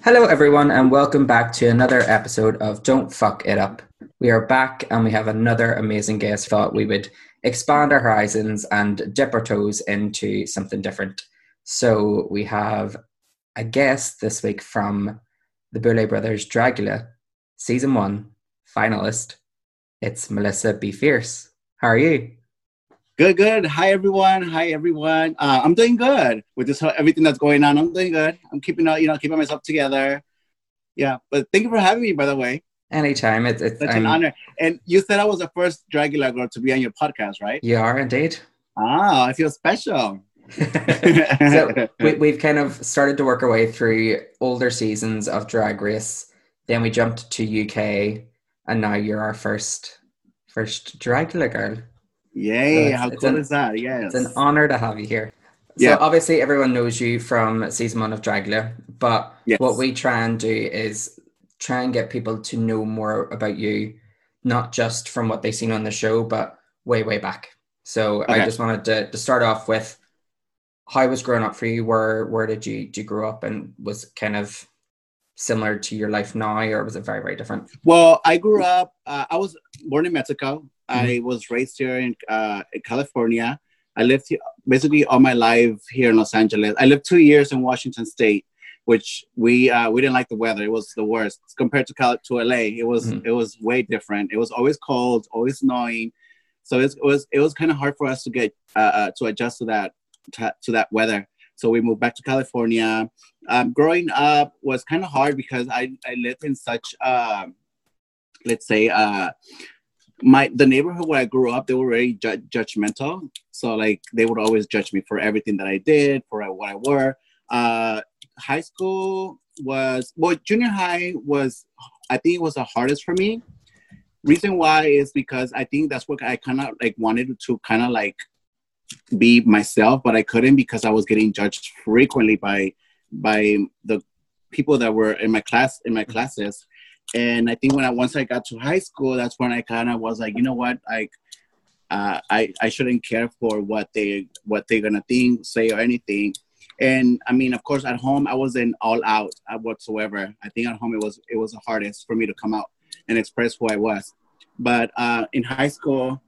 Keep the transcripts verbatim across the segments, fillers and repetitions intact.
Hello, everyone, and welcome back to another episode of Don't Fuck It Up. We are back and we have another amazing guest. Thought we would expand our horizons and dip our toes into something different. So we have a guest this week from the Boulet Brothers Dragula, Season one finalist. It's Melissa B. Fierce. How are you? Good, good. Hi, everyone. Hi, everyone. Uh, I'm doing good with this whole, everything that's going on. I'm doing good. I'm keeping out, you know, keeping myself together. Yeah, but thank you for having me, by the way. Anytime. It's, it's Such I'm, an honor. And you said I was the first Dragula girl to be on your podcast, right? You are indeed. Ah, I feel special. So we, we've kind of started to work our way through older seasons of Drag Race. Then we jumped to U K, and now you're our first first Dragula girl. Yay! So how cool an, is that? Yes, it's an honor to have you here. So yeah. Obviously everyone knows you from season one of Dragula, but yes. What we try and do is try and get people to know more about you, not just from what they've seen on the show, but way, way back. So okay. I just wanted to, to start off with how was growing up for you? Where where did you, did you grow up, and was it kind of similar to your life now, or was it very, very different? Well, I grew up, uh, I was born in Mexico. I was raised here in, uh, in California. I lived here basically all my life here in Los Angeles. I lived two years in Washington State, which we uh, we didn't like the weather. It was the worst compared to Cal- to L A. It was mm-hmm. it was way different. It was always cold, always snowing. So it was it was, it was kind of hard for us to get uh, uh, to adjust to that to, to that weather. So we moved back to California. Um, growing up was kind of hard because I I lived in such uh, let's say. Uh, My the neighborhood where I grew up, they were very ju- judgmental. So like they would always judge me for everything that I did, for what I were. Uh, high school was well, junior high was I think it was the hardest for me. Reason why is because I think that's what I kind of like wanted to kind of like be myself, but I couldn't because I was getting judged frequently by by the people that were in my class in my classes. And I think when I once I got to high school, that's when I kind of was like, you know what, like uh, I I shouldn't care for what they what they're gonna think, say, or anything. And I mean, of course, at home I wasn't all out whatsoever. I think at home it was it was the hardest for me to come out and express who I was. But uh, in high school,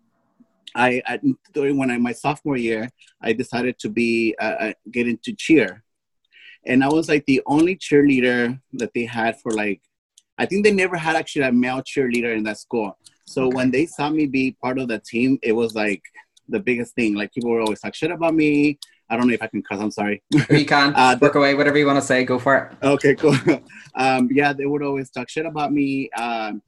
I, I during when I my sophomore year, I decided to be uh, get into cheer, and I was like the only cheerleader that they had for like. I think they never had actually a male cheerleader in that school. So okay. When they saw me be part of the team, it was like the biggest thing. Like people were always talk shit about me. I don't know if I can cuss. I'm sorry. You can. uh, Work away. Whatever you want to say. Go for it. Okay, cool. um, yeah, they would always talk shit about me. Um,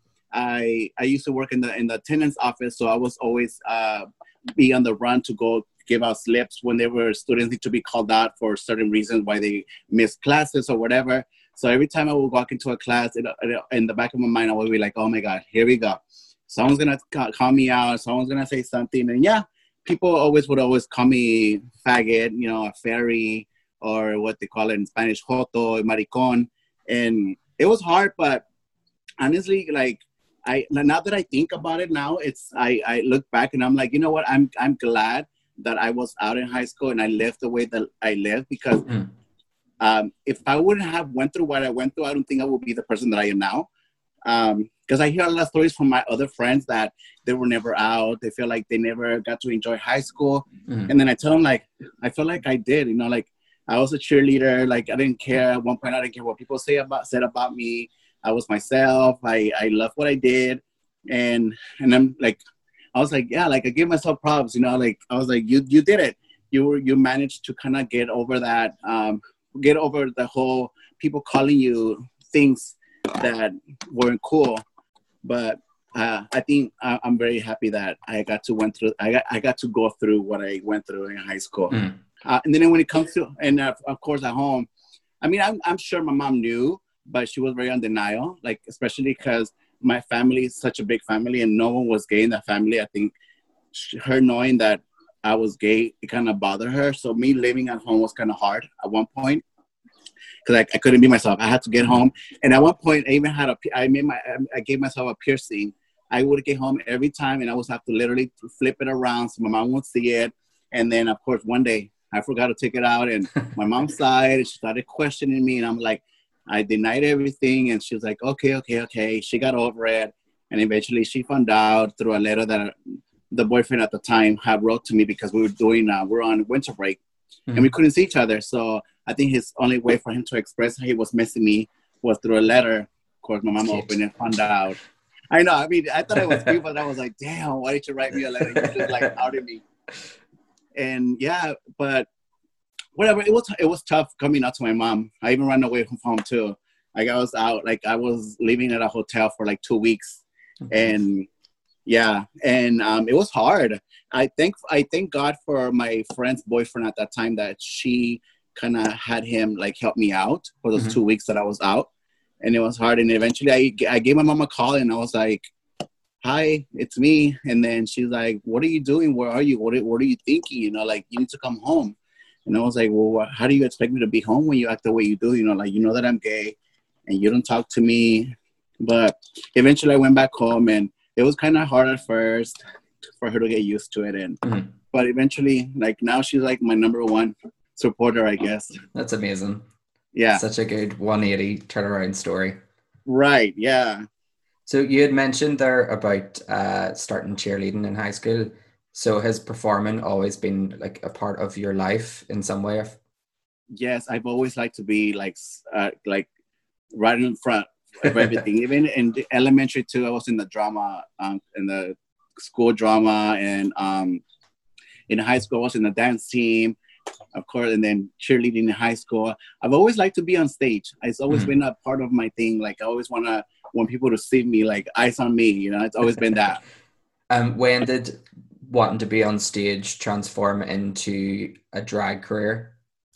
I I used to work in the in the attendance office, so I was always uh, be on the run to go give out slips when there were students need to be called out for certain reasons why they missed classes or whatever. So every time I would walk into a class, it, it, in the back of my mind, I would be like, oh my God, here we go. Someone's going to call me out. Someone's going to say something. And yeah, people always would always call me faggot, you know, a fairy, or what they call it in Spanish, joto, maricon. And it was hard, but honestly, like, I now that I think about it now, it's I, I look back and I'm like, you know what? I'm I'm glad that I was out in high school and I lived the way that I lived because mm. Um, if I wouldn't have went through what I went through, I don't think I would be the person that I am now. Because um, I hear a lot of stories from my other friends that they were never out. They feel like they never got to enjoy high school. Mm-hmm. And then I tell them, like, I feel like I did. You know, like, I was a cheerleader. Like, I didn't care. At one point, I didn't care what people say about said about me. I was myself. I, I loved what I did. And and I'm like, I was like, yeah, like, I give myself props. You know, like, I was like, you you did it. You were you managed to kind of get over that. Um, get over the whole people calling you things that weren't cool. But uh, I think I, I'm very happy that I got to went through, I got, I got to go through what I went through in high school. Mm. Uh, and then when it comes to, and uh, of course at home, I mean, I'm, I'm sure my mom knew, but she was very on denial, like, especially because my family is such a big family and no one was gay in that family. I think she, her knowing that I was gay, it kind of bothered her. So me living at home was kind of hard at one point because I, I couldn't be myself. I had to get home. And at one point, I even had a, I made my, I gave myself a piercing. I would get home every time and I would have to literally flip it around so my mom would see it. And then, of course, one day I forgot to take it out and my mom saw it and she started questioning me. And I'm like, I denied everything, and she was like, okay, okay, okay. She got over it, and eventually she found out through a letter that the boyfriend at the time had wrote to me because we were doing, uh, we we're on winter break, mm-hmm. and we couldn't see each other. So I think his only way for him to express how he was missing me was through a letter. Of course, my mom opened and found out. I know. I mean, I thought it was cute, but I was like, damn, why did you write me a letter? You just like outed me. And yeah, but whatever. It was it was tough coming out to my mom. I even ran away from home too. Like I was out, like I was living at a hotel for like two weeks, mm-hmm. and yeah, and um, it was hard. I thank I thank God for my friend's boyfriend at that time that she kind of had him like help me out for those mm-hmm. two weeks that I was out. And it was hard. And eventually I, I gave my mom a call and I was like, hi, it's me. And then she's like, what are you doing? Where are you? What are, what are you thinking? You know, like, you need to come home. And I was like, well, how do you expect me to be home when you act the way you do? You know, like, you know that I'm gay and you don't talk to me. But eventually I went back home and it was kind of hard at first for her to get used to it. And mm-hmm. But eventually, like, now she's like my number one supporter, I guess. That's amazing. Yeah. Such a good one eighty turnaround story. Right. Yeah. So you had mentioned there about uh, starting cheerleading in high school. So has performing always been like a part of your life in some way? Yes. I've always liked to be like, uh, like right in front of everything. Even in the elementary too, I was in the drama, um, in the school drama, and um, in high school, I was in the dance team. Of course, and then cheerleading in high school. I've always liked to be on stage. It's always mm-hmm. been a part of my thing. Like, I always want to want people to see me, like, eyes on me. You know, it's always been that. Um, when did wanting to be on stage transform into a drag career?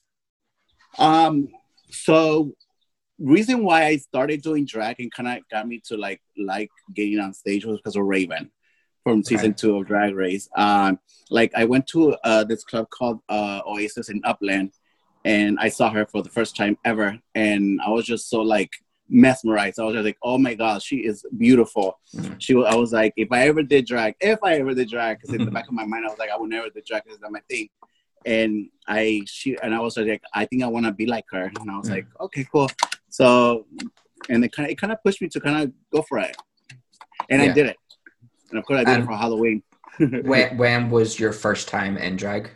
Um, so reason why I started doing drag and kind of got me to like like getting on stage was because of Raven from season okay. two of Drag Race. Um, like I went to uh, this club called uh, Oasis in Upland, and I saw her for the first time ever, and I was just so like mesmerized. I was just like, oh my God, she is beautiful. Mm-hmm. She, I was like, if I ever did drag, if I ever did drag, because in the back of my mind, I was like, I would never do drag, because it's not my thing. And I, she, and I was like, I think I want to be like her. And I was mm-hmm. like, okay, cool. So, and it kind of, it kind of pushed me to kind of go for it. And yeah. I did it. And of course, I did um, it for Halloween. when, when was your first time in drag?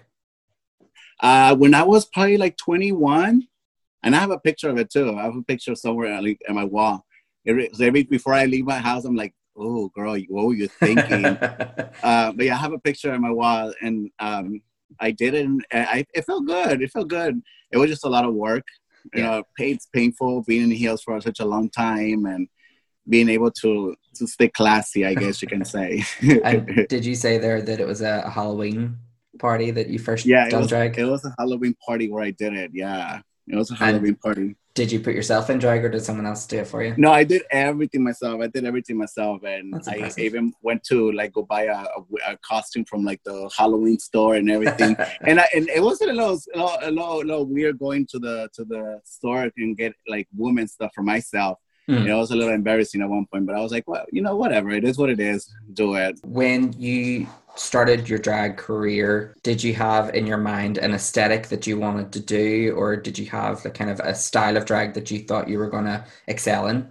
Uh, when I was probably like twenty-one. And I have a picture of it too. I have a picture somewhere at my wall. Every, so every before I leave my house, I'm like, oh, girl, what were you thinking? uh, but yeah, I have a picture on my wall. And um, I did it. And I, it felt good. It felt good. It was just a lot of work. You yeah. know, it's painful being in heels for such a long time. And being able to to stay classy, I guess you can say. And did you say there that it was a Halloween party that you first yeah, done it was, drag? It was a Halloween party where I did it, yeah. It was a Halloween and party. Did you put yourself in drag or did someone else do it for you? No, I did everything myself. I did everything myself. And I even went to like go buy a, a, a costume from like the Halloween store and everything. and I, and it was a little, a little, a little, a little weird going to the to the store and get like women's stuff for myself. Mm. It was a little embarrassing at one point, but I was like, well, you know, whatever. It is what it is. Do it. When you started your drag career, did you have in your mind an aesthetic that you wanted to do, or did you have like kind of a style of drag that you thought you were going to excel in?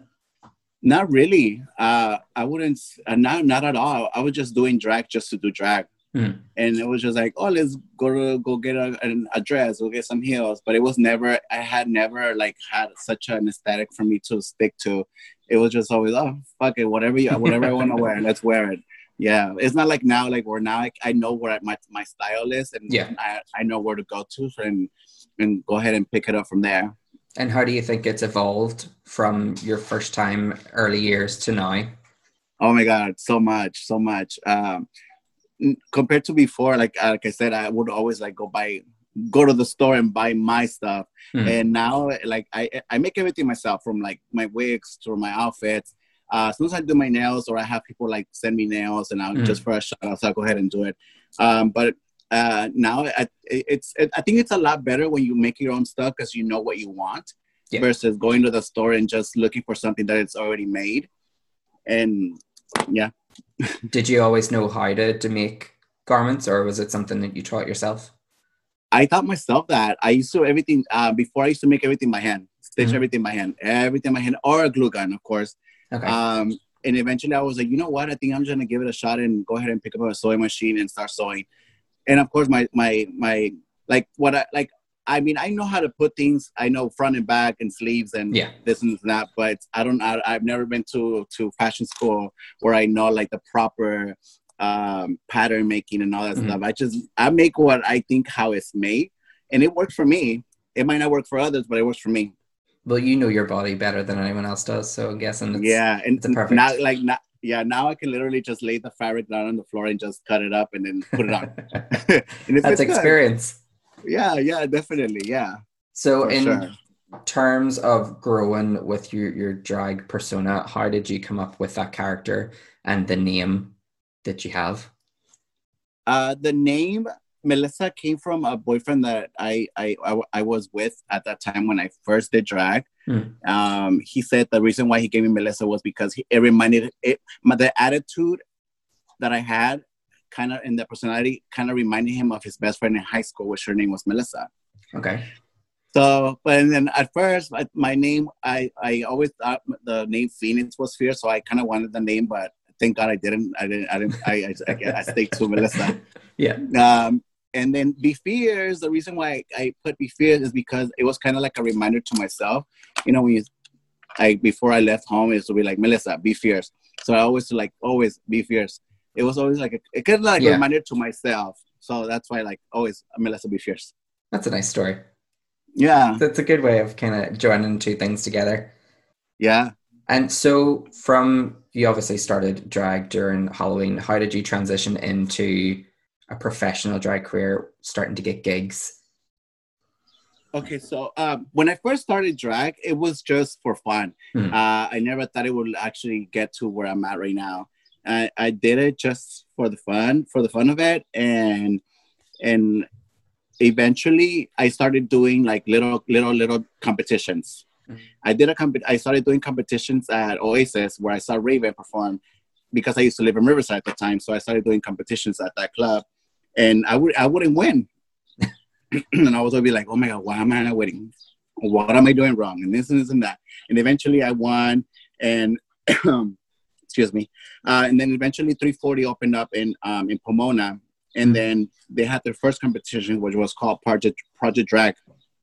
Not really. Uh, I wouldn't, uh, not, not at all. I was just doing drag just to do drag. Mm. And it was just like, oh, let's go to go get a, a dress, go get some heels. But it was never, I had never like had such an aesthetic for me to stick to. It was just always, oh, fuck it, whatever you, whatever I want to wear, let's wear it. Yeah, it's not like now, like where now I, I know where my my style is, and yeah. I, I know where to go to and and go ahead and pick it up from there. And how do you think it's evolved from your first time early years to now? Oh my God, so much, so much. Um, compared to before, like like I said, I would always like go buy, go to the store and buy my stuff. Mm-hmm. And now, like I I make everything myself, from like my wigs to my outfits. Uh, as soon as I do my nails, or I have people like send me nails, and I'll mm. just for a shot, I'll, so I'll go ahead and do it. Um, but uh, now I, it's it, I think it's a lot better when you make your own stuff, because you know what you want, yeah. versus going to the store and just looking for something that it's already made. And yeah. Did you always know how to, to make garments, or was it something that you taught yourself? I taught myself that. I used to everything uh, before. I used to make everything by hand. stitch mm-hmm. everything by hand, everything by hand, or a glue gun, of course. Okay. Um, and eventually I was like, you know what? I think I'm just gonna give it a shot and go ahead and pick up a sewing machine and start sewing. And of course, my my my like what I like. I mean, I know how to put things. I know front and back and sleeves and yeah. this and that, but I don't. I, I've never been to to fashion school where I know like the proper um, pattern making and all that mm-hmm. stuff. I just I make what I think how it's made, and it works for me. It might not work for others, but it works for me. Well, you know your body better than anyone else does, so I'm guessing it's yeah, and it's a perfect. Not like not. Yeah, now I can literally just lay the fabric down on the floor and just cut it up and then put it on. And that's experience. Good. Yeah, yeah, definitely, yeah. So in sure. terms of growing with your, your drag persona, how did you come up with that character and the name that you have? Uh, the name Melissa came from a boyfriend that I, I, I, I was with at that time when I first did drag. Mm. Um, he said the reason why he gave me Melissa was because he, it reminded it, my, the attitude that I had kind of in the personality kind of reminded him of his best friend in high school, which her name was Melissa. Okay. So, but then at first, my name, I, I always thought the name Phoenix was fierce, so I kind of wanted the name, but thank God I didn't. I didn't. I didn't. I I, I, I stayed to Melissa. Yeah. Um, and then Be Fierce. The reason why I put Be Fierce is because it was kind of like a reminder to myself. You know, when you, I before I left home, it was to be like Melissa, be fierce. So I always like always be fierce. It was always like a, it kind of like yeah. a reminder to myself. So that's why like always Melissa, be fierce. That's a nice story. Yeah, that's a good way of kind of joining two things together. Yeah. And so from, you obviously started drag during Halloween. How did you transition into a professional drag career, starting to get gigs? Okay, so um, when I first started drag, it was just for fun. Hmm. Uh, I never thought it would actually get to where I'm at right now. I, I did it just for the fun, for the fun of it. And and eventually I started doing like little, little, little competitions. I did a comp- I started doing competitions at Oasis where I saw Raven perform because I used to live in Riverside at the time. So I started doing competitions at that club, and I would I wouldn't win, and I was always like, oh my god, why am I not winning? What am I doing wrong? And this and this and that. And eventually I won, and excuse me, uh, and then eventually three forty opened up in um, in Pomona, and then they had their first competition, which was called Project Project Drag,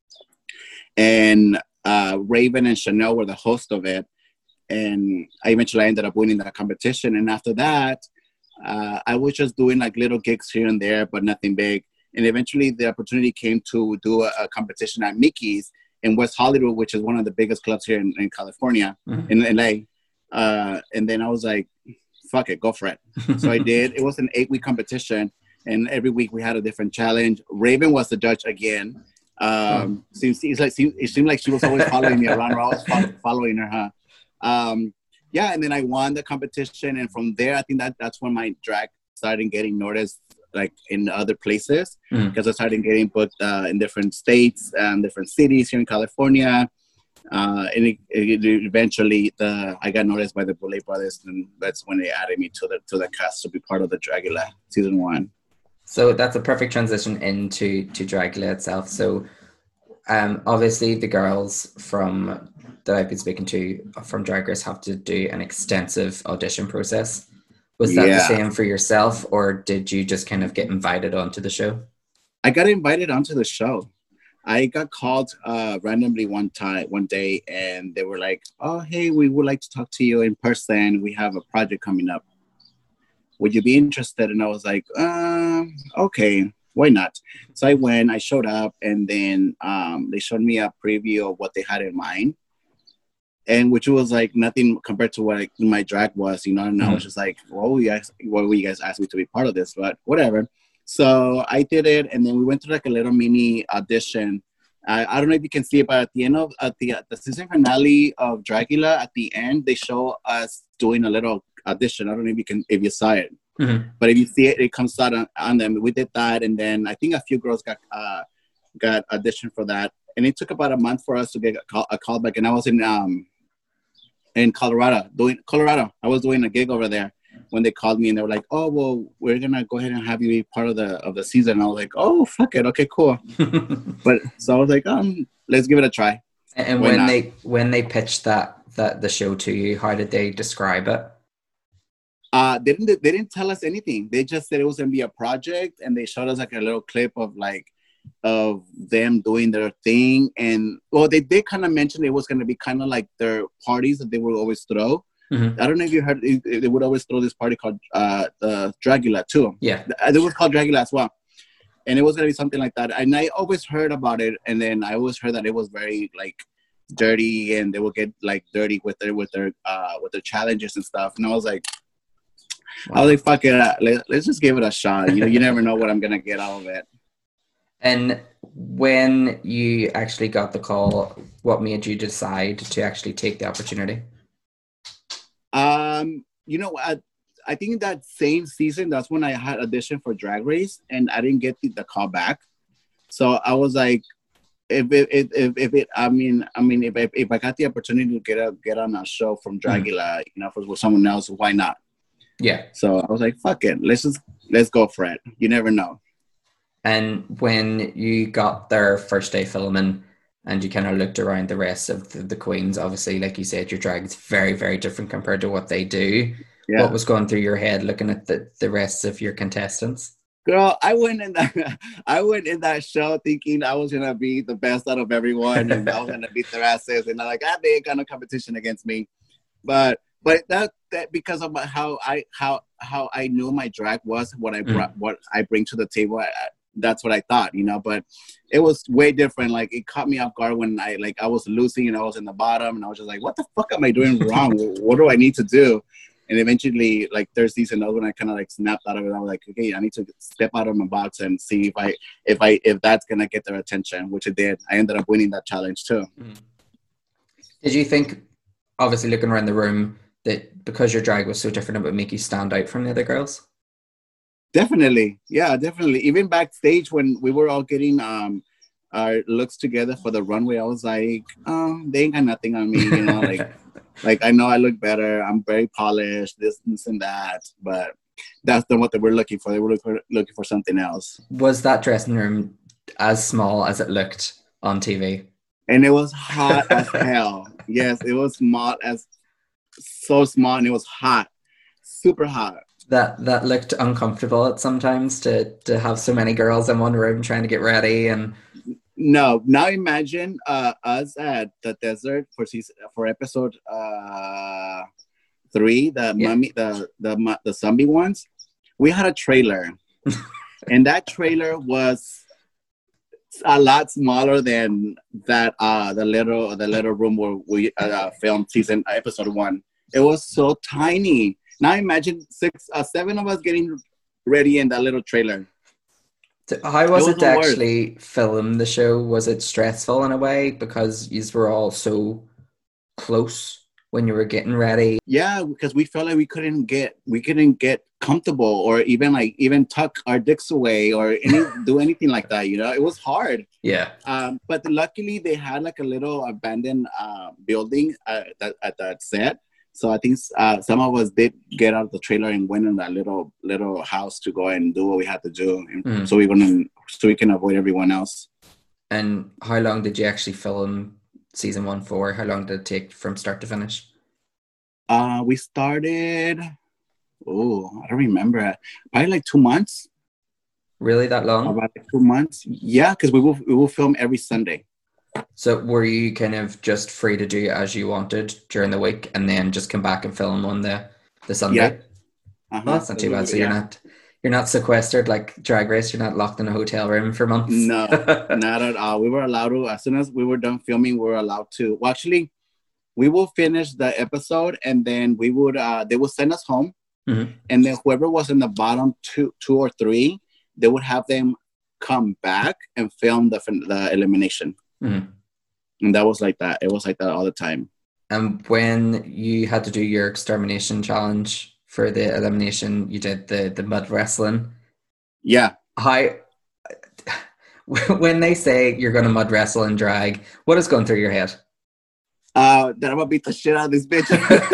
and Uh, Raven and Chanel were the host of it, and I eventually ended up winning that competition. And after that, uh, I was just doing like little gigs here and there, but nothing big. And eventually, the opportunity came to do a, a competition at Mickey's in West Hollywood, which is one of the biggest clubs here in, in California, mm-hmm. in L A. Uh, and then I was like, "Fuck it, go for it." So I did. It was an eight-week competition, and every week we had a different challenge. Raven was the judge again. Um, seems, seems like it seemed like she was always following me around, or I was following her, huh? Um, yeah, and then I won the competition, and from there, I think that that's when my drag started getting noticed, like in other places, because mm. I started getting booked uh, in different states and different cities here in California. Uh, and it, it eventually, the I got noticed by the Boulet Brothers, and that's when they added me to the to the cast to be part of the Dragula season one. So that's a perfect transition into to Dragula itself. So um, obviously the girls from that I've been speaking to from Drag Race have to do an extensive audition process. Was that yeah. the same for yourself, or did you just kind of get invited onto the show? I got invited onto the show. I got called uh, randomly one time, one day, and they were like, "Oh, hey, we would like to talk to you in person. We have a project coming up. Would you be interested?" And I was like, um, okay, why not? So I went, I showed up, and then um, they showed me a preview of what they had in mind, and which was like nothing compared to what I, my drag was, you know. And mm-hmm. I was just like, "Well, you guys, why were you guys asked me to be part of this?" But whatever. So I did it, and then we went to like a little mini audition. I, I don't know if you can see it, but at the end of at the at the season finale of Dragula, at the end they show us doing a little audition. I don't know if you can if you saw it, mm-hmm. but if you see it, it comes out on, on them. We did that, and then I think a few girls got uh, got auditioned for that, and it took about a month for us to get a call, a call back. And I was in um in Colorado doing Colorado. I was doing a gig over there when they called me, and they were like, "Oh, well, we're gonna go ahead and have you be part of the of the season." And I was like, "Oh, fuck it, okay, cool." But so I was like, um, let's give it a try. And when they when they pitched that that the show to you, how did they describe it? Uh, they didn't they didn't tell us anything. They just said it was gonna be a project, and they showed us like a little clip of like of them doing their thing. And well, they did kind of mention it was gonna be kind of like their parties that they would always throw. Mm-hmm. I don't know if you heard, they would always throw this party called uh, the Dragula too. Yeah, it was called Dragula as well, and it was gonna be something like that. And I always heard about it, and then I always heard that it was very like dirty, and they would get like dirty with their with their uh, with their challenges and stuff. And I was like. Wow. I was like, fuck it, Let, let's just give it a shot. You know, you never know what I'm going to get out of it. And when you actually got the call, what made you decide to actually take the opportunity? Um, you know, I, I think that same season, that's when I had audition for Drag Race, and I didn't get the, the call back. So I was like, if it, if, if, if it, I mean, I mean, if, if, if I got the opportunity to get a, get on a show from Dragula, mm. you know, for, with someone else, why not? Yeah. So I was like, fuck it. Let's just, let's go for it. You never know. And when you got their first day filming and you kind of looked around the rest of the, the queens, obviously, like you said, your drag is very, very different compared to what they do. Yeah. What was going through your head looking at the, the rest of your contestants? Girl, I went in that I went in that show thinking I was gonna be the best out of everyone and I was gonna beat their asses, and I'm like, ah, they ain't got no competition against me. But But that that because of how I how how I knew my drag was, what I brought, mm. what I bring to the table, I, that's what I thought, you know. But it was way different. Like it caught me off guard when I like I was losing and I was in the bottom, and I was just like, what the fuck am I doing wrong? What do I need to do? And eventually, like third season, that's when I kind of like snapped out of it. I was like, okay, I need to step out of my box and see if I if I if that's gonna get their attention, which it did. I ended up winning that challenge too. Mm. Did you think, obviously looking around the room, that because your drag was so different, it would make you stand out from the other girls? Definitely. Yeah, definitely. Even backstage when we were all getting um, our looks together for the runway, I was like, oh, they ain't got nothing on me, you know, like, like I know I look better. I'm very polished, this, this and that. But that's not what they were looking for. They were looking for, looking for something else. Was that dressing room as small as it looked on T V? And it was hot as hell. Yes, it was small as so small, and it was hot, super hot. That that looked uncomfortable at sometimes to to have so many girls in one room trying to get ready. And no, now imagine uh, us at the desert for season for episode uh, three, the yeah. mummy, the the the zombie ones. We had a trailer, and that trailer was a lot smaller than that uh the little the little room where we uh, filmed season uh, episode one. It was so tiny. Now imagine six uh, seven of us getting ready in that little trailer. So how was it, was it to actually worst. film the show? Was it stressful in a way because you were all so close when you were getting ready? Yeah, because we felt like we couldn't get we couldn't get comfortable or even like even tuck our dicks away or any do anything like that, you know. It was hard. Yeah. Um, but luckily they had like a little abandoned uh, building uh, at, at that set. So I think uh, some of us did get out of the trailer and went in that little little house to go and do what we had to do, and mm. so we wouldn't so we can avoid everyone else. And how long did you actually film season one for? How long did it take from start to finish? Uh, we started. Oh, I don't remember. Probably like two months. Really, that long? About like two months. Yeah, because we will we will film every Sunday. So were you kind of just free to do as you wanted during the week, and then just come back and film on the the Sunday? Yeah. Uh-huh. Well, that's not too bad. So yeah. you're not you're not sequestered like Drag Race. You're not locked in a hotel room for months. No, not at all. We were allowed to. As soon as we were done filming, we were allowed to. Well, actually, we will finish the episode, and then we would. Uh, they would send us home. Mm-hmm. And then whoever was in the bottom two, two or three, they would have them come back and film the the elimination. Mm-hmm. And that was like that. It was like that all the time. And when you had to do your extermination challenge for the elimination, you did the the mud wrestling. Yeah. How when they say you're going to mud wrestle and drag, what is going through your head? Uh, that I'm gonna beat the shit out of this bitch.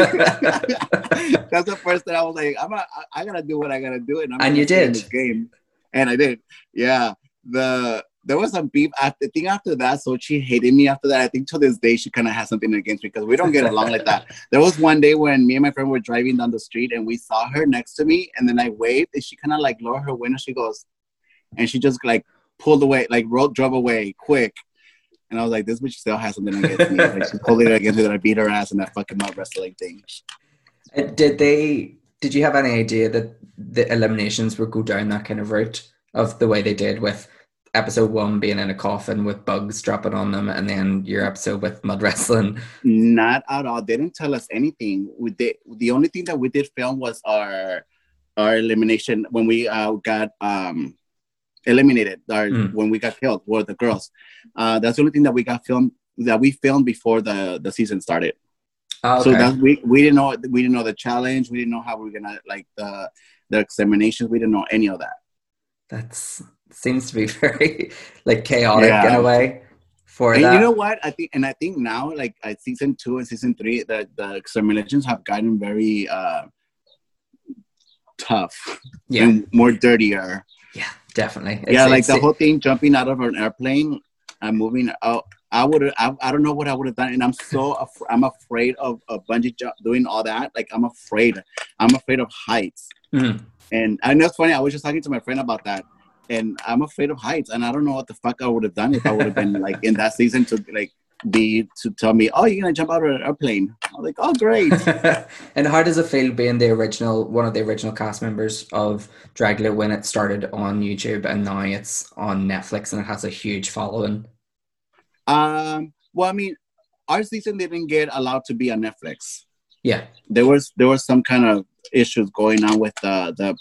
That's the first thing I was like, I'm gonna, I, I gotta do what I gotta do, and I'm and you did this game, and I did. Yeah, the there was some beef. I think after that, so she hated me after that. I think to this day, she kind of has something against me because we don't get along like that. There was one day when me and my friend were driving down the street and we saw her next to me. And then I waved and she kind of like lowered her window. She goes, and she just like pulled away, like rode, drove away quick. And I was like, this bitch still has something against me. Like she pulled it against me that I beat her ass in that fucking mud wrestling thing. Did they, did you have any idea that the eliminations would go down that kind of route of the way they did with episode one being in a coffin with bugs dropping on them, and then your episode with mud wrestling? Not at all. They didn't tell us anything. We did, the only thing that we did film was our our elimination when we uh, got um, eliminated. Our, mm. When we got killed were the girls. Uh, that's the only thing that we got filmed that we filmed before the, the season started. Oh, okay. So that we we didn't know we didn't know the challenge. We didn't know how we were gonna like the the examinations. We didn't know any of that. That's seems to be very like chaotic yeah. in a way for and that. You know what? I think and I think now like at season two and season three the, the examinations have gotten very uh, tough yeah. and more dirtier. Yeah, definitely. It's, yeah, like it's, the whole thing jumping out of an airplane and moving out. I would I, I don't know what I would have done, and I'm so af- I'm afraid of, of bungee jump, doing all that. Like I'm afraid. I'm afraid of heights. Mm-hmm. And I know it's funny. I was just talking to my friend about that. And I'm afraid of heights, and I don't know what the fuck I would have done if I would have been like in that season to like be to tell me, oh, you're gonna jump out of an airplane. I'm like, oh, great. And how does it feel being the original one of the original cast members of Dragula when it started on YouTube and now it's on Netflix and it has a huge following? Um. Well, I mean, our season didn't get allowed to be on Netflix. Yeah, there was there was some kind of issues going on with uh, the.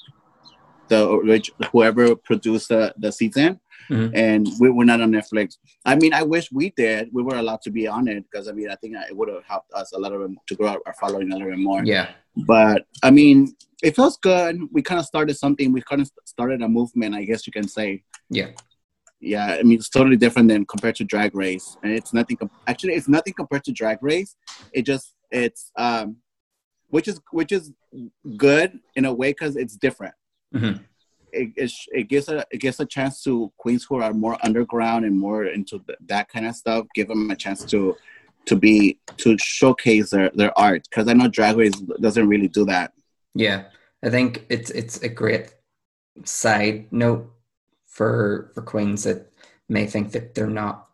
the whoever produced the, the season mm-hmm. and we were not on Netflix. I mean, I wish we did. We were allowed to be on it because I mean, I think it would have helped us a little bit to grow our following a little bit more. Yeah. But I mean, it feels good. We kind of started something. We kind of started a movement, I guess you can say. Yeah. Yeah. I mean, it's totally different than compared to Drag Race. And it's nothing, com- actually, it's nothing compared to Drag Race. It just, it's, um, which is, which is good in a way because it's different. Mm-hmm. It, it it gives a it gives a chance to queens who are more underground and more into the, that kind of stuff. Give them a chance to to be to showcase their, their art because I know Drag Race doesn't really do that. Yeah, I think it's it's a great side note for for queens that may think that they're not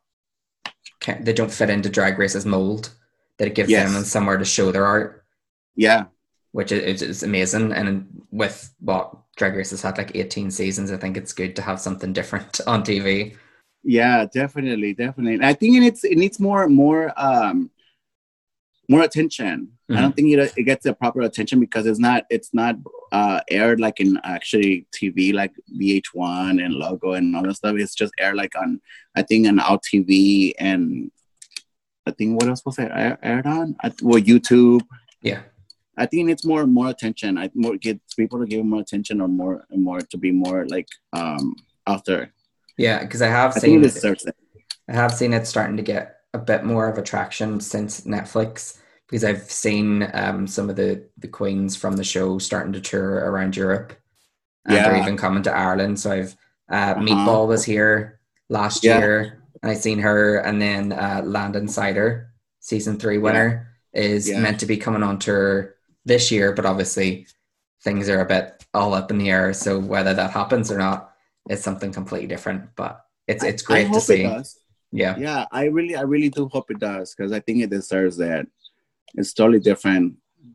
they don't fit into Drag Race's mold. That it gives yes. them somewhere to show their art. Yeah. Which is, is amazing. And with what Drag Race has had like eighteen seasons, I think it's good to have something different on T V. Yeah, definitely, definitely. I think it needs it needs more more um more attention. Mm-hmm. I don't think it it gets the proper attention because it's not it's not uh, aired like in actually T V like V H one and Logo and all that stuff. It's just aired like on I think on Out T V and I think what else was it aired on? I, well, YouTube. Yeah. I think it's more more attention. I more get people to give more attention or more and more to be more like um out there. Yeah, because I have I seen it, it. I have seen it starting to get a bit more of attraction since Netflix. Because I've seen um some of the the queens from the show starting to tour around Europe, and yeah. they're even coming to Ireland. So I've uh, uh-huh. Meatball was here last yeah. year, and I seen her, and then uh, Landon Cider, season three winner, yeah. is yeah. meant to be coming on tour this year, but obviously things are a bit all up in the air, so whether that happens or not is something completely different, but it's it's great I hope to see. It does. Yeah. Yeah, I really I really do hope it does because I think it deserves that. It's totally different.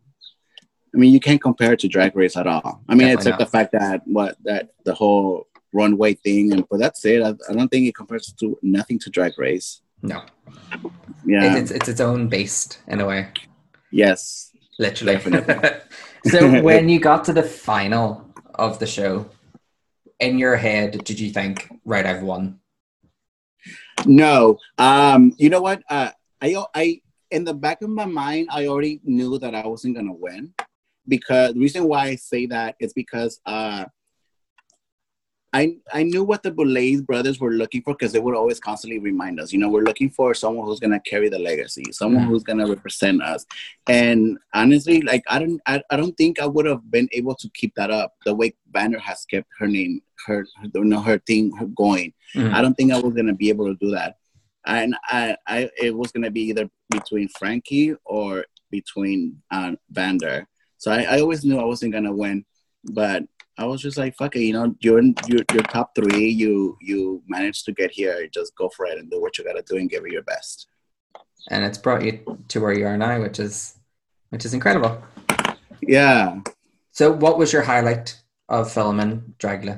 I mean, you can't compare it to Drag Race at all. I mean, Definitely except not. the fact that what that the whole runway thing, and but that's it. I, I don't think it compares to nothing to Drag Race. No. Yeah. It, it's it's its own beast in a way. Yes. Literally. So when you got to the final of the show, in your head, did you think, right, I've won? No. Um, you know what? Uh, I, I, in the back of my mind, I already knew that I wasn't going to win. Because the reason why I say that is because uh, I I knew what the Boulay brothers were looking for because they would always constantly remind us, you know, we're looking for someone who's going to carry the legacy, someone mm-hmm. who's going to represent us. And honestly, like, I don't I, I don't think I would have been able to keep that up the way Vander has kept her name her, her you know, her thing her going. Mm-hmm. I don't think I was gonna be able to do that. And I, I, it was gonna be either between Frankie or between uh, Vander. So I, I always knew I wasn't gonna win, but I was just like, fuck it, you know, you're in, you're, you're top three. You you managed to get here. Just go for it and do what you gotta do and give it your best. And it's brought you to where you are now, which is which is incredible. Yeah. So, what was your highlight of filming Dragula?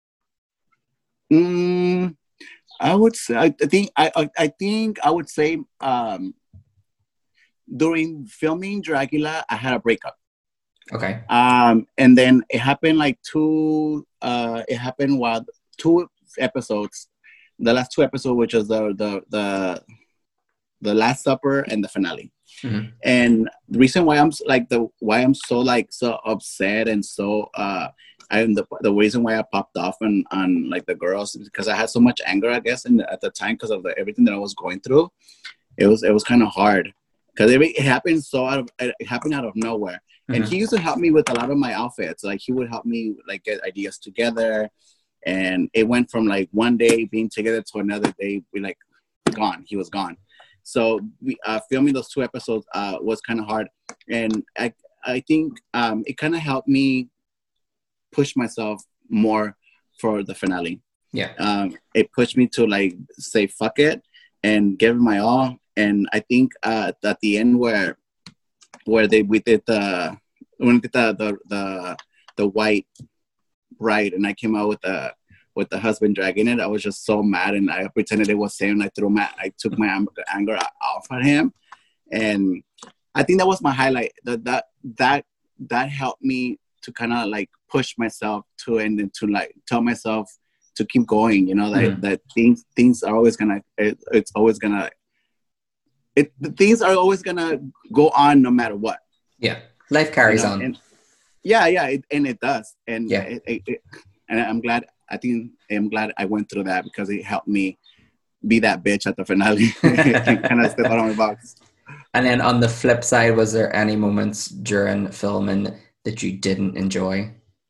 Mm, I would say I think I I think I would say um, during filming Dragula, I had a breakup. Okay. Um, and then it happened like two. Uh, it happened while two episodes, the last two episodes, which is the the the the Last Supper and the finale. Mm-hmm. And the reason why I'm like the why I'm so like so upset and so uh I'm the the reason why I popped off on on like the girls is because I had so much anger, I guess, in the, at the time because of the, everything that I was going through. It was it was kind of hard because it, it happened so out of it happened out of nowhere. Mm-hmm. And he used to help me with a lot of my outfits. Like he would help me like get ideas together, and it went from like one day being together to another day we like gone. He was gone. So we, uh, filming those two episodes uh, was kind of hard, and I I think um, it kind of helped me push myself more for the finale. Yeah, um, it pushed me to like say fuck it and give it my all. And I think uh, at the end where where they we did the when we did the the the, the white bride, and I came out with the. with the husband dragging it, I was just so mad, and I pretended it was him. I threw my, I took my anger off at him, and I think that was my highlight. That that that that helped me to kind of like push myself to and then to like tell myself to keep going. You know that mm-hmm. that things things are always gonna it, it's always gonna it things are always gonna go on no matter what. Yeah, life carries you know? on. And yeah, yeah, it, and it does. And yeah, it, it, it, and I'm glad. I think I'm glad I went through that because it helped me be that bitch at the finale. Kind of step out of my box. And then on the flip side, was there any moments during filming that you didn't enjoy?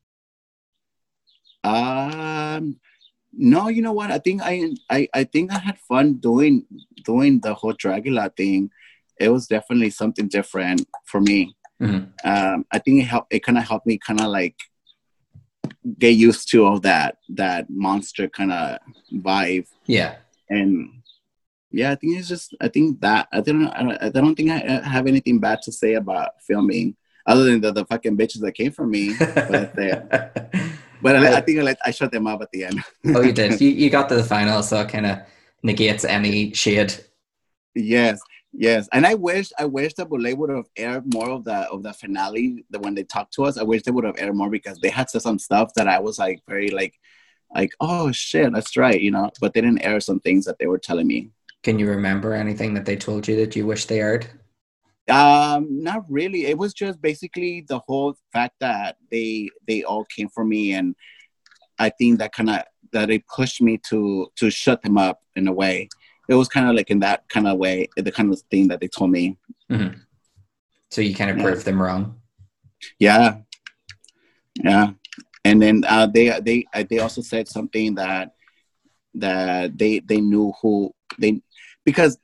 Um, no, you know what? I think I I, I think I had fun doing doing the whole Dragula thing. It was definitely something different for me. Mm-hmm. Um, I think it helped. It kind of helped me kind of like get used to all that that monster kind of vibe. Yeah. And yeah, I think it's just I think that I don't I don't, I don't think I have anything bad to say about filming other than the, the fucking bitches that came from me. But but I, I think I let I shut them up at the end. Oh, you did. You you got to the final, so it kind of negates any shade. Yes. Yes, and I wish I wish that Boulé would have aired more of the of the finale. The when they talked to us, I wish they would have aired more because they had said some stuff that I was like very like, like oh shit, that's right, you know. But they didn't air some things that they were telling me. Can you remember anything that they told you that you wish they aired? Um, not really. It was just basically the whole fact that they they all came for me, and I think that kind of that it pushed me to to shut them up in a way. It was kind of like in that kind of way, the kind of thing that they told me. Mm-hmm. So you kind of yeah. proved them wrong. Yeah, yeah. And then uh, they they uh, they also said something that that they they knew who they because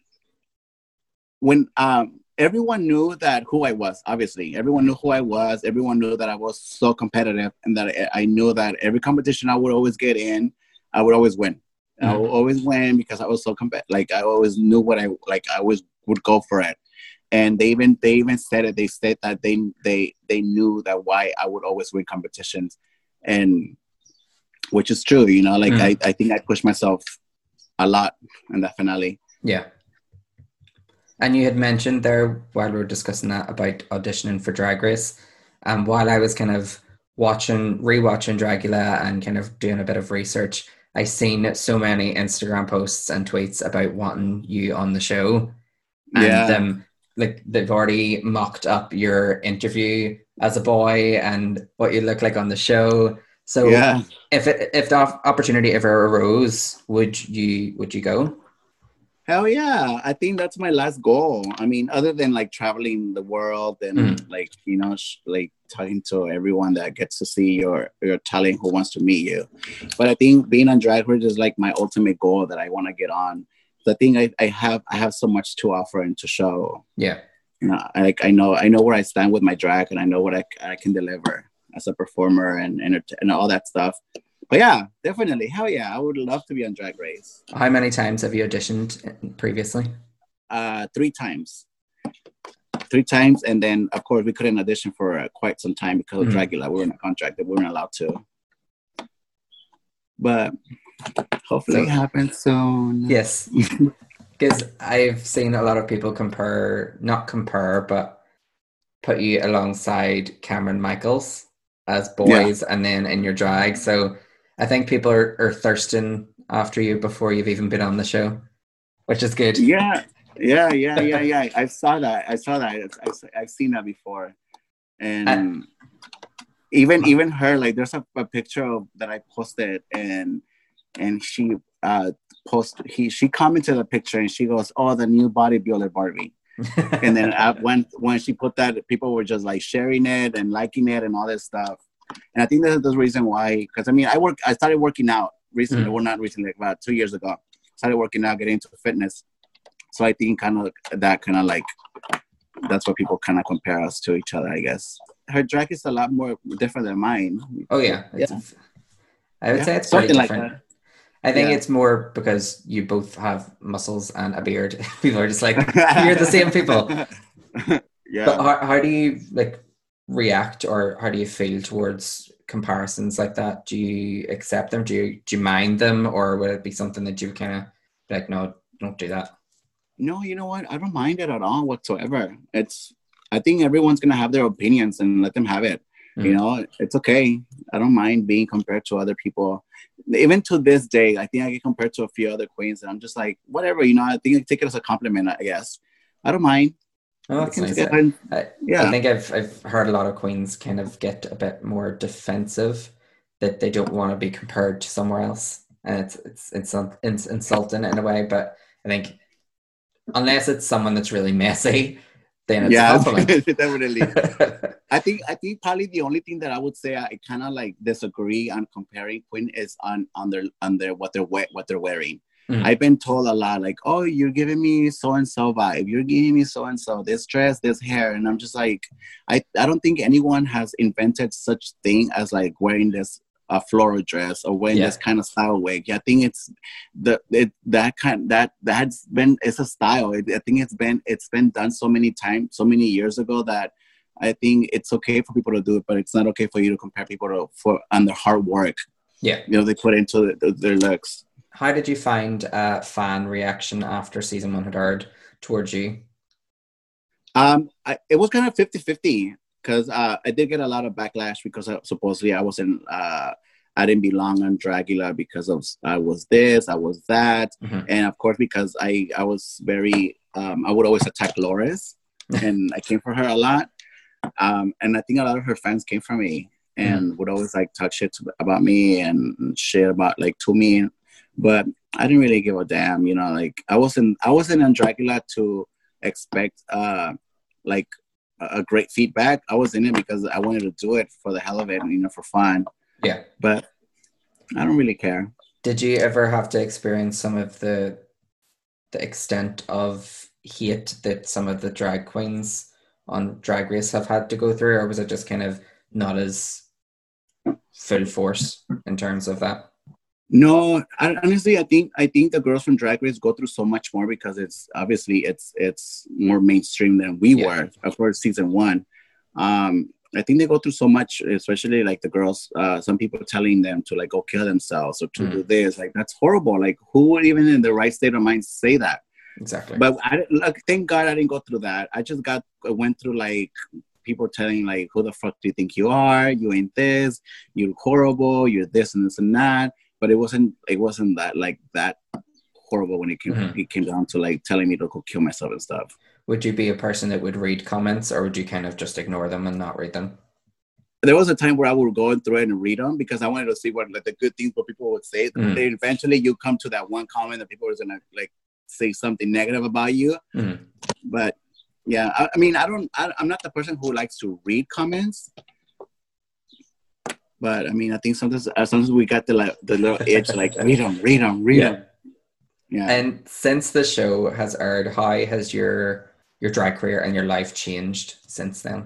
when um everyone knew that who I was. Obviously, everyone knew who I was. Everyone knew that I was so competitive, and that I knew that every competition I would always get in, I would always win. Mm-hmm. I would always win because I was so competitive. Like I always knew what I like. I always would go for it. And they even they even said it. They said that they they they knew that why I would always win competitions, and which is true. You know, like mm-hmm. I, I think I pushed myself a lot in that finale. Yeah. And you had mentioned there while we were discussing that about auditioning for Drag Race, and um, while I was kind of watching, rewatching Dragula and kind of doing a bit of research, I seen so many Instagram posts and tweets about wanting you on the show, and yeah. um, like they've already mocked up your interview as a boy and what you look like on the show. So yeah. if it, if the opportunity ever arose, would you would you go? Hell yeah. I think that's my last goal. I mean, other than like traveling the world and mm. like, you know, sh- like talking to everyone that gets to see your, your talent who wants to meet you. But I think being on Drag Race is like my ultimate goal that I want to get on. The thing I, I have, I have so much to offer and to show. Yeah. You know, I, like, I know, I know where I stand with my drag and I know what I, I can deliver as a performer and, and, and all that stuff. But yeah, definitely. Hell yeah. I would love to be on Drag Race. How many times have you auditioned previously? Uh, three times. Three times. And then, of course, we couldn't audition for uh, quite some time because of mm-hmm. Dragula. We were in a contract that we weren't allowed to. But hopefully so, it happens soon. Yes. Because I've seen a lot of people compare, not compare, but put you alongside Cameron Michaels as boys yeah. and then in your drag. So I think people are, are thirsting after you before you've even been on the show, which is good. Yeah, yeah, yeah, yeah, yeah. I saw that. I saw that. I've, I've seen that before. And uh, even even her, like, there's a, a picture of, that I posted, and and she uh posted, he she commented the picture, and she goes, "Oh, the new bodybuilder Barbie." And then uh, when when she put that, people were just like sharing it and liking it and all this stuff. And I think that's the reason why, because I mean, I work, I started working out recently. Mm. Well, not recently, like about two years ago. Started working out, getting into fitness. So I think kind of that kind of like, that's what people kind of compare us to each other, I guess. Her drag is a lot more different than mine. Oh yeah, yeah. I would yeah. say it's pretty Something different. Like I think yeah. it's more because you both have muscles and a beard. People are just like, you're the same people. Yeah. But how, how do you like react, or how do you feel towards comparisons like that? Do you accept them? Do you do you mind them, or would it be something that you kind of like, no, don't do that? No, you know what? I don't mind it at all whatsoever. It's, I think everyone's gonna have their opinions and let them have it. Mm. You know, it's okay. I don't mind being compared to other people. Even to this day, I think I get compared to a few other queens, and I'm just like, whatever, you know, I think I take it as a compliment, I guess. I don't mind. Oh, that's nice. I, I, yeah. I think I've I've heard a lot of queens kind of get a bit more defensive, that they don't want to be compared to somewhere else. And it's it's it's, it's insulting in a way, but I think unless it's someone that's really messy, then it's yeah, a compliment. Definitely. I think I think probably the only thing that I would say I kind of like disagree on comparing queen is on on their on their what they're what they're wearing. Mm. I've been told a lot like, oh, you're giving me so and so vibe. You're giving me so and so this dress, this hair, and I'm just like, I I don't think anyone has invented such thing as like wearing this a floral dress or wearing yeah. this kind of style wig. Yeah, I think it's the it that kind that that's been it's a style. It, I think it's been it's been done so many times, so many years ago that I think it's okay for people to do it, but it's not okay for you to compare people to for on their hard work. Yeah, you know, they put into the, their looks. How did you find uh, fan reaction after season one had aired towards you? Um, I, it was kind of fifty-fifty. Because uh, I did get a lot of backlash because I, supposedly I wasn't, uh, I didn't belong on Dragula because of I was this, I was that, mm-hmm. and of course because I I was very, um, I would always attack Loris, and I came for her a lot, um, and I think a lot of her fans came for me and mm-hmm. would always like talk shit about me and shit about like to me, but I didn't really give a damn, you know, like I wasn't I wasn't on Dragula to expect uh like. a great feedback. I was in it because I wanted to do it for the hell of it, you know, for fun. Yeah. But I don't really care. Did you ever have to experience some of the the extent of hate that some of the drag queens on Drag Race have had to go through, or was it just kind of not as full force in terms of that? No, I, honestly, I think I think the girls from Drag Race go through so much more because it's obviously it's it's more mainstream than we yeah. were. Of course, season one. Um, I think they go through so much, especially like the girls. Uh, some people telling them to like go kill themselves or to mm. do this. Like that's horrible. Like who would even in the right state of mind say that? Exactly. But I like, thank God I didn't go through that. I just got I went through like people telling like, who the fuck do you think you are? You ain't this. You're horrible. You're this and this and that. But it wasn't. It wasn't that like that horrible when it came. Mm-hmm. It came down to like telling me to go kill myself and stuff. Would you be a person that would read comments, or would you kind of just ignore them and not read them? There was a time where I would go through it and read them because I wanted to see what like the good things what people would say. Mm-hmm. Then eventually, you come to that one comment that people are gonna like say something negative about you. Mm-hmm. But yeah, I, I mean, I don't, I, I'm not the person who likes to read comments. But I mean, I think sometimes, uh, sometimes we got the like, the little itch, like read them, read them, read them. Yeah. yeah. And since the show has aired, how has your your drag career and your life changed since then?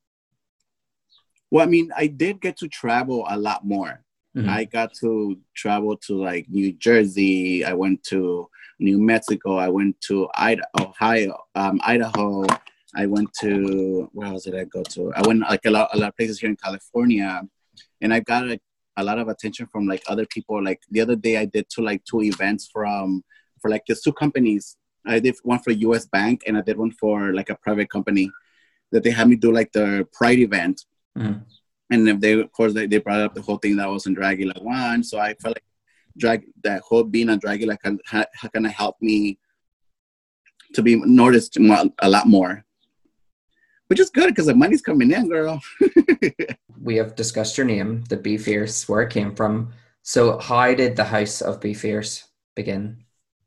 Well, I mean, I did get to travel a lot more. Mm-hmm. I got to travel to like New Jersey. I went to New Mexico. I went to Idaho, Ohio, um, Idaho. I went to, where else did I go to? I went like a lot, a lot of places here in California. And I got a, a lot of attention from like other people. Like the other day I did two like two events from, for like just two companies. I did one for U S Bank and I did one for like a private company that they had me do like the Pride event. Mm-hmm. And if they, of course, they, they brought up the whole thing that I was in Dragula one. So I felt like drag that whole being on Dragula can ha, kind of help me to be noticed a lot more. Which is good because the money's coming in, girl. We have discussed your name, the Be Fierce, where it came from. So how did the House of Be Fierce begin?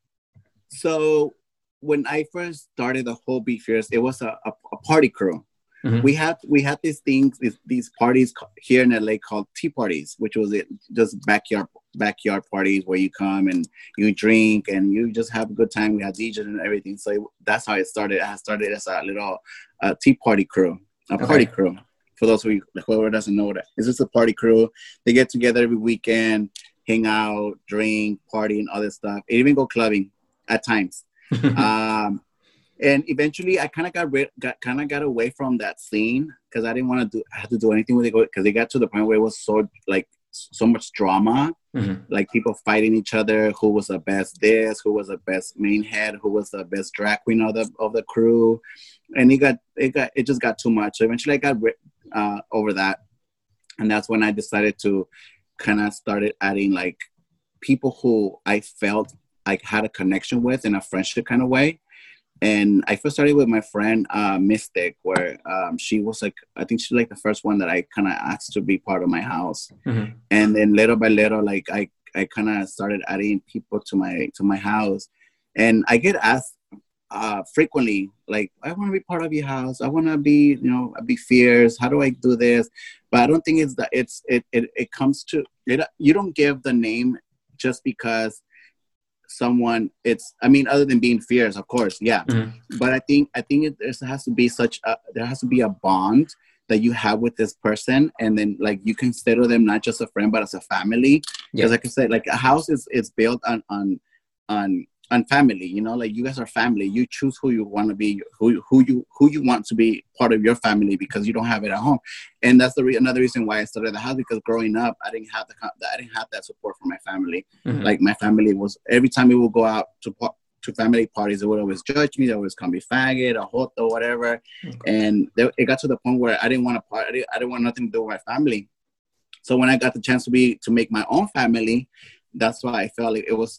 So when I first started the whole Be Fierce, it was a, a, a party crew. Mm-hmm. We had we had these things, these, these parties here in L A called tea parties, which was it, just backyard backyard parties where you come and you drink and you just have a good time. We had D Js and everything. So it, that's how it started. I started as a little uh, tea party crew, a okay. party crew. For those who whoever doesn't know that, it's just a party crew. They get together every weekend, hang out, drink, party, and other stuff. And even go clubbing at times. um, And eventually, I kind of got, rid- got kind of got away from that scene because I didn't want to do. I had to do anything with it because they got to the point where it was so like so much drama, mm-hmm. like people fighting each other. Who was the best this? Who was the best main head? Who was the best drag queen of the of the crew? And it got it got it just got too much. So eventually, I got uh, over that, and that's when I decided to kind of started adding like people who I felt like had a connection with in a friendship kind of way. And I first started with my friend uh, Mystic, where um, she was like, I think she's like the first one that I kind of asked to be part of my house. Mm-hmm. And then little by little, like I, I kind of started adding people to my to my house. And I get asked uh, frequently, like, I want to be part of your house. I want to be, you know, be fierce. How do I do this? But I don't think it's that it's it it, it comes to it. You don't give the name just because someone it's I mean other than being fierce, of course, yeah, mm-hmm. but I think I think it there has to be such a there has to be a bond that you have with this person, and then like you consider them not just a friend but as a family, because yeah. like I said, like a house is is built on on on on family, you know, like you guys are family. You choose who you want to be, who who you who you want to be part of your family, because you don't have it at home. And that's the re- another reason why I started the house, because growing up I didn't have the I didn't have that support from my family. Mm-hmm. Like my family was, every time we would go out to to family parties, they would always judge me. They always call me faggot, a hoto, whatever. Okay. And they, it got to the point where I didn't want to part. I didn't, I didn't want nothing to do with my family. So when I got the chance to be to make my own family, that's why I felt like it was.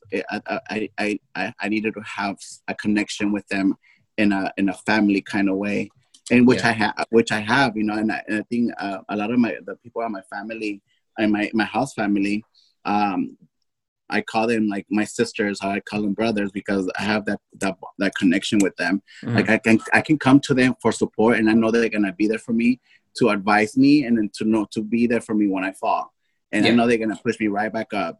I I I I needed to have a connection with them in a in a family kind of way, and which yeah. I have, which I have, you know. And I, and I think uh, a lot of my the people in my family, and my my house family, um, I call them like my sisters. How I call them brothers, because I have that that that connection with them. Mm-hmm. Like I can I can come to them for support, and I know that they're gonna be there for me to advise me, and then to know to be there for me when I fall, and yeah. I know they're gonna push me right back up.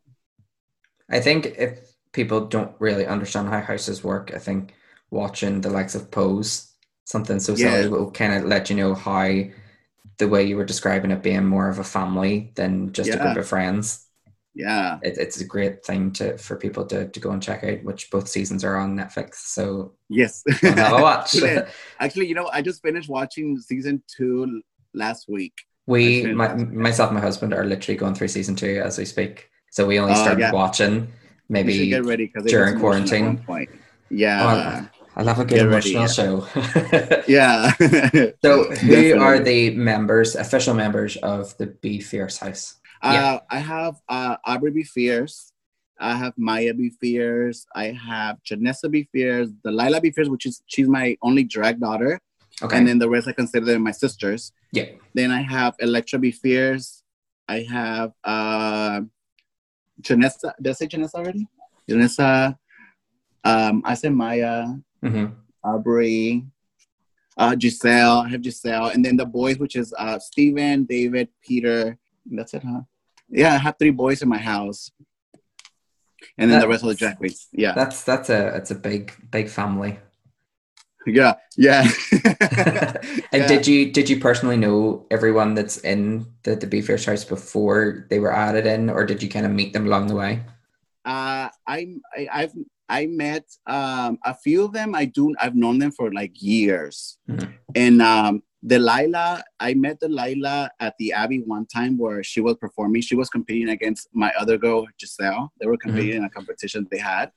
I think if people don't really understand how houses work, I think watching the likes of Pose, something so silly, yeah. will kind of let you know how the way you were describing it being more of a family than just yeah. a group of friends. Yeah, it, it's a great thing to for people to, to go and check out, which both seasons are on Netflix. So yes, have a watch. Actually, you know, I just finished watching season two last week. We, my, myself and my husband are literally going through season two as we speak. So we only started uh, yeah. watching maybe get ready, during quarantine. At one point. Yeah. Oh, I love a good get emotional ready, yeah. show. Yeah. So who are the members, official members of the Be Fierce house? Uh, yeah. I have uh, Aubrey Be Fierce. I have Maya Be Fierce. I have Janessa Be Fierce. Delilah Be Fierce, which is, she's my only drag daughter. Okay. And then the rest I consider them my sisters. Yeah. Then I have Electra Be Fierce. I have... Uh, Janessa, did I say Janessa already? Janessa, Um, I said Maya, mm-hmm. Aubrey, uh, Giselle. I have Giselle, and then the boys, which is uh, Steven, David, Peter. That's it, huh? Yeah, I have three boys in my house, and then that's, the rest of the drag queens. Yeah, that's that's a it's a big big family. Yeah, yeah. And yeah. did you did you personally know everyone that's in the, the Be Fierce house before they were added in, or did you kind of meet them along the way? Uh, I, I I've I met um, a few of them. I do I've known them for like years, mm-hmm. and um, Delilah, I met Delilah at the Abbey one time where she was performing. She was competing against my other girl, Giselle. They were competing mm-hmm. in a competition they had.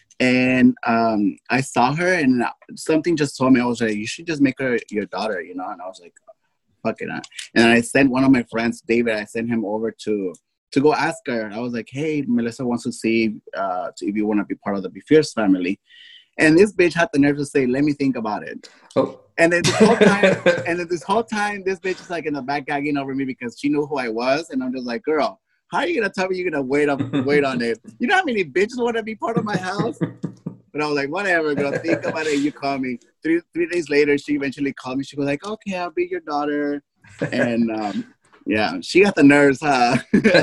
And um, I saw her and something just told me, I was like, you should just make her your daughter, you know? And I was like, fuck it. And I sent one of my friends, David, I sent him over to to go ask her. I was like, hey, Melissa wants to see uh, if you want to be part of the Be Fierce family. And this bitch had the nerve to say, let me think about it. Oh. And then this whole time, and then this whole time, this bitch is like in the back gagging over me because she knew who I was. And I'm just like, girl, how are you going to tell me you're going to wait up, wait on it? You know how many bitches want to be part of my house? But I was like, whatever, girl, think about it. You call me. Three three days later, she eventually called me. She was like, okay, I'll be your daughter. And um, yeah, she got the nerves, huh?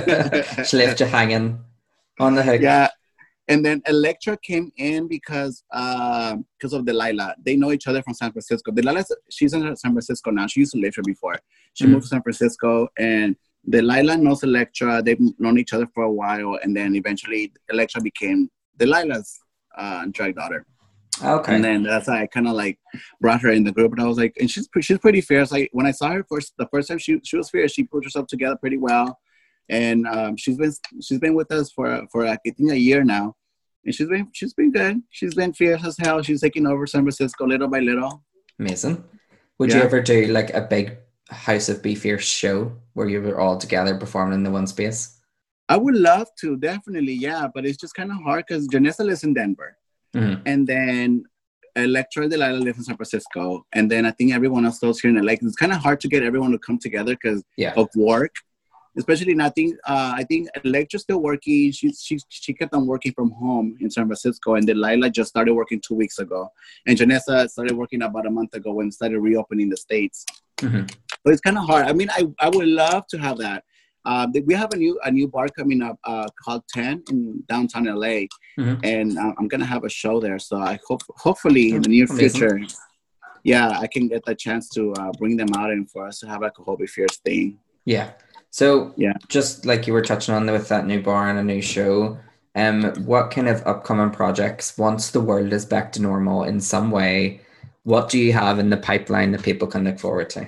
She left you hanging on the hook. Yeah. And then Electra came in because uh, because of Delilah. They know each other from San Francisco. Delilah, she's in San Francisco now. She used to live here before. She mm. moved to San Francisco, and Delilah knows Electra. They've known each other for a while, and then eventually Electra became Delilah's uh, drag daughter. Okay. And then that's how I kind of like brought her in the group, and I was like, and she's she's pretty fierce. Like when I saw her first, the first time she she was fierce. She put herself together pretty well, and um, she's been she's been with us for for I think a year now, and she's been she's been good. She's been fierce as hell. She's taking over San Francisco little by little. Amazing. Would yeah. you ever do like a big House of Be Fierce show where you were all together performing in the one space? I would love to, definitely, yeah, but it's just kind of hard because Janessa lives in Denver, mm-hmm. and then Electra and Delilah live in San Francisco, and then I think everyone else lives here in L A. It's kind of hard to get everyone to come together because yeah. of work, especially nothing. Uh, I think Electra's still working. She she she kept on working from home in San Francisco, and Delilah just started working two weeks ago, and Janessa started working about a month ago when it started reopening the states. Mm-hmm. But it's kind of hard. I mean, I, I would love to have that. Uh, we have a new a new bar coming up uh, called ten in downtown L A, mm-hmm. and uh, I'm gonna have a show there. So I hope, hopefully, in the near future, yeah, I can get the chance to uh, bring them out and for us to have like a whole Be Fierce thing. Yeah. So yeah, just like you were touching on with that new bar and a new show, um, what kind of upcoming projects once the world is back to normal in some way? What do you have in the pipeline that people can look forward to?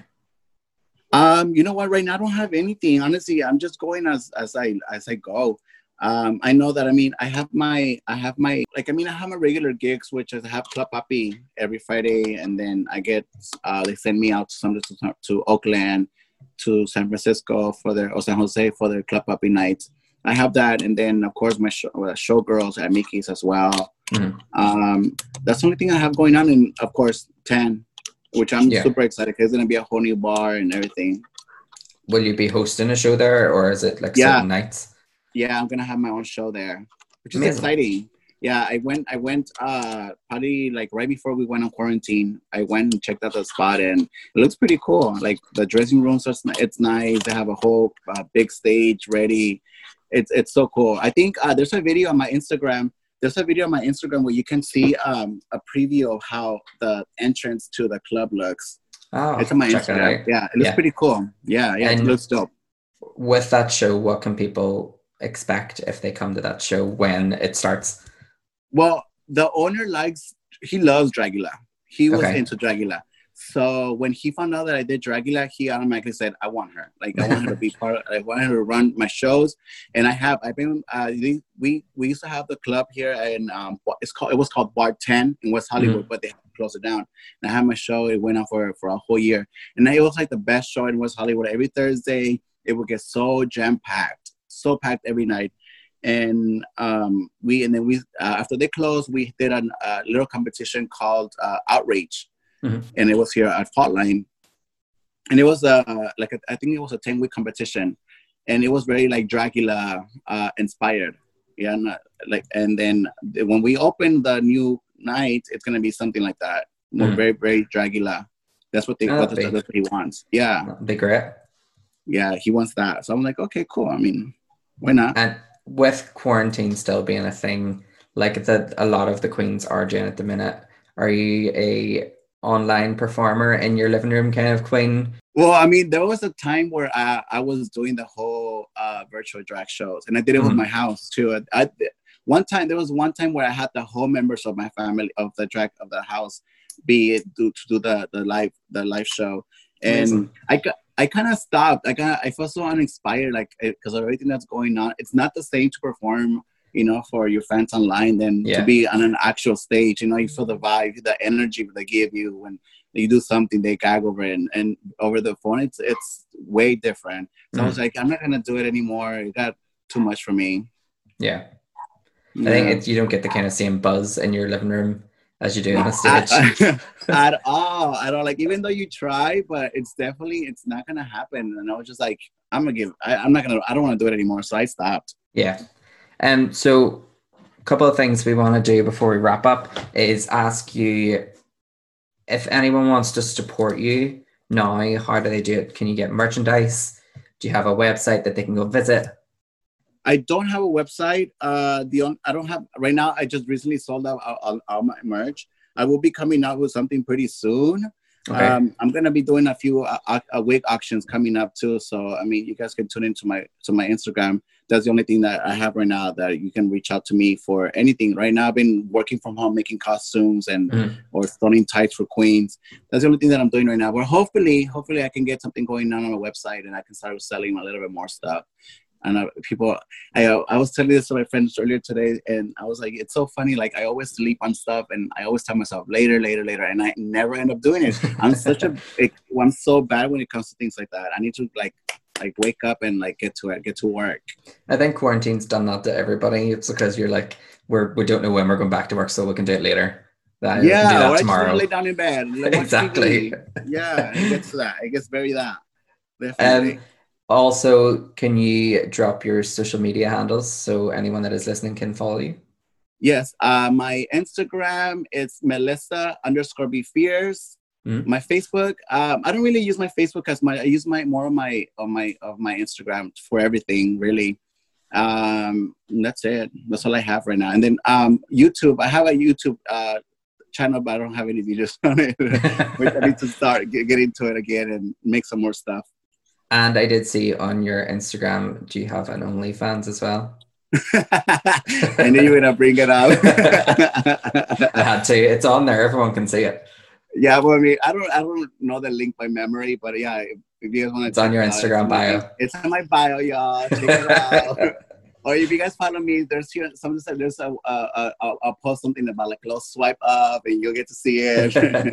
Um, you know what? Right now, I don't have anything. Honestly, I'm just going as as I as I go. Um, I know that. I mean, I have my I have my like. I mean, I have my regular gigs, which is I have Club Papi every Friday, and then I get uh, they send me out to some to, to Oakland, to San Francisco for their or San Jose for their Club Papi nights. I have that, and then of course my show, uh, showgirls at Mickey's as well. Mm-hmm. Um, that's the only thing I have going on, and of course ten. Which I'm yeah. super excited because it's going to be a whole new bar and everything. Will you be hosting a show there, or is it like yeah. certain nights? Yeah, I'm going to have my own show there, which is Amazing. exciting. Yeah, I went, I went uh, probably like right before we went on quarantine. I went and checked out the spot, and it looks pretty cool. Like the dressing rooms, are, it's nice. They have a whole uh, big stage ready. It's it's so cool. I think uh, there's a video on my Instagram. There's a video on my Instagram where you can see um, a preview of how the entrance to the club looks. Oh, it's on my Instagram. It yeah, it looks yeah. pretty cool. Yeah, yeah, and it looks dope. With that show, what can people expect if they come to that show when it starts? Well, the owner likes, he loves Dragula. He was okay. into Dragula. So when he found out that I did Dragula, he automatically said, I want her. Like, I want her to be part of, I want her to run my shows. And I have, I've been, uh, we we used to have the club here, and um, it's called, it was called Bar ten in West Hollywood, mm-hmm. but they closed it down. And I had my show, it went on for, for a whole year. And it was like the best show in West Hollywood. Every Thursday, it would get so jam-packed, so packed every night. And um, we, and then we, uh, after they closed, we did a uh, little competition called uh, Outrage. Mm-hmm. And it was here at Faultline, and it was a uh, like a, I think it was a ten week competition, and it was very like Dragula uh, inspired. Yeah, not, like, and then when we open the new night, it's gonna be something like that, more mm. very very Dragula. That's what they oh, what that's what he wants. Yeah, that'd be great. Yeah, he wants that. So I'm like, okay, cool. I mean, why not? And with quarantine still being a thing, like that, a lot of the queens are doing at the minute. Are you a online performer in your living room kind of queen? Well, I mean, there was a time where I, I was doing the whole uh, virtual drag shows, and I did it mm-hmm. with my house too. I, I, one time, there was one time where I had the whole members of my family of the drag of the house be it do, to do the the live the live show, and Amazing. I got. I kind of stopped. I kind I felt so uninspired, like because of everything that's going on. It's not the same to perform, you know, for your fans online than yeah. to be on an actual stage. You know, you feel the vibe, the energy they give you when you do something. They gag over it, and, and over the phone, it's it's way different. So mm. I was like, I'm not gonna do it anymore. It got too much for me. Yeah, yeah. I think it's, you don't get the kind of same buzz in your living room as you do on a stage. At, at all. I don't like, even though you try, but it's definitely, it's not going to happen. And I was just like, I'm going to give, I, I'm not going to, I don't want to do it anymore. So I stopped. Yeah. Um. So a couple of things we want to do before we wrap up is ask you if anyone wants to support you now, how do they do it? Can you get merchandise? Do you have a website that they can go visit? I don't have a website. Uh, the I don't have right now. I just recently sold out all, all, all my merch. I will be coming out with something pretty soon. Okay. Um, I'm gonna be doing a few uh, uh, wig auctions coming up too. So I mean, you guys can tune into my to my Instagram. That's the only thing that I have right now that you can reach out to me for anything. Right now, I've been working from home, making costumes and mm. or stoning tights for queens. That's the only thing that I'm doing right now. But hopefully, hopefully, I can get something going on on my website and I can start selling a little bit more stuff. And uh, people, I uh, I was telling this to my friends earlier today, and I was like, it's so funny. Like, I always sleep on stuff, and I always tell myself later, later, later, and I never end up doing it. I'm such a, like, I'm so bad when it comes to things like that. I need to like, like wake up and like get to it, get to work. I think quarantine's done that to everybody. It's because you're like, we're we don't know when we're going back to work, so we can do it later. That, yeah, do that or tomorrow. I just lay down in bed. Like, exactly. Yeah, it gets to that. It gets very that. Definitely. Um, Also, can you drop your social media handles so anyone that is listening can follow you? Yes. Uh, my Instagram is Melissa underscore be fierce. Mm-hmm. My Facebook, um, I don't really use my Facebook as my I use my more of my of my of my Instagram for everything really. Um, that's it. That's all I have right now. And then um, YouTube. I have a YouTube uh, channel, but I don't have any videos on it. Which I need to start get, get into it again and make some more stuff. And I did see on your Instagram, do you have an OnlyFans as well? I knew you were going to bring it up. I had to. It's on there. Everyone can see it. Yeah, well, I mean, I don't, I don't know the link by memory, but yeah, if, if you guys want to, it's on your Instagram out, bio. It's on my bio, y'all. Check it out. Or if you guys follow me, there's here some there's a uh, I'll, I'll post something about like a little swipe up, and you'll get to see it.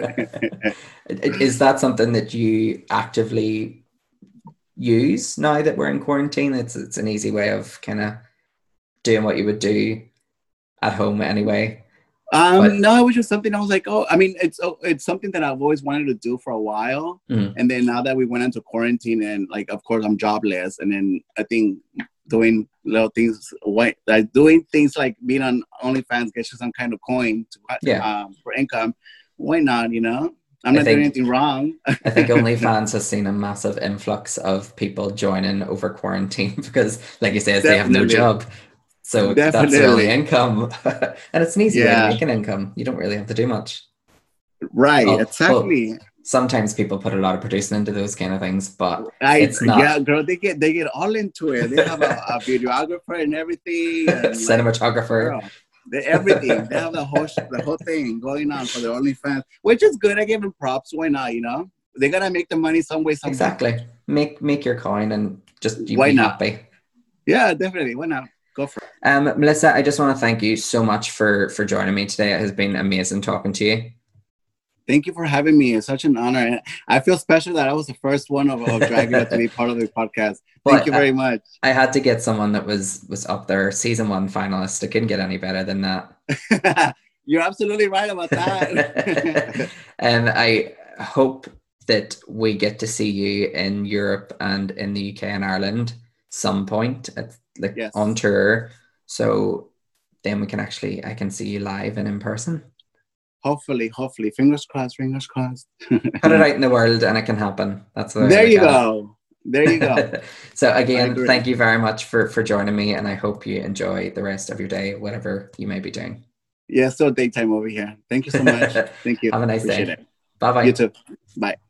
Is that something that you actively use now that we're in quarantine? It's it's an easy way of kind of doing what you would do at home anyway. Um, but, no, it was just something I was like, oh, I mean, it's oh, it's something that I've always wanted to do for a while. Mm. And then now that we went into quarantine and like, of course, I'm jobless. And then I think doing little things, like doing things like being on OnlyFans gets you some kind of coin to, yeah. um, for income. Why not, you know? I'm not think, doing anything wrong. I think OnlyFans has seen a massive influx of people joining over quarantine because, like you said, they have no job. So Definitely. That's really income. And it's an easy yeah. way to make an income. You don't really have to do much. Right, well, exactly. Well, sometimes people put a lot of producing into those kind of things, but I, it's not. Yeah, girl, they get they get all into it. They have a, a videographer and everything. And cinematographer. Like, they, everything. They have the whole the whole thing going on for their OnlyFans, which is good. I give them props. Why not? You know, they gotta make the money some way, somehow. Exactly. Make make your coin and just you Why be not? happy. Yeah, definitely. Why not? Go for it. Um, Melissa, I just want to thank you so much for for joining me today. It has been amazing talking to you. Thank you for having me. It's such an honor. And I feel special that I was the first one of, of Dragula to be part of the podcast. Thank well, you very much. I, I had to get someone that was was up there, season one finalist. It couldn't get any better than that. You're absolutely right about that. And I hope that we get to see you in Europe and in the U K and Ireland some point, at, like yes. on tour. So then we can actually, I can see you live and in person. Hopefully, hopefully. Fingers crossed, fingers crossed. Put it out in the world and it can happen. That's the way there I you look go. at it. There you go. So again, thank you very much for, for joining me, and I hope you enjoy the rest of your day, whatever you may be doing. Yeah, so daytime over here. Thank you so much. Thank you. Have a nice Appreciate day. It. Bye-bye. You too. Bye.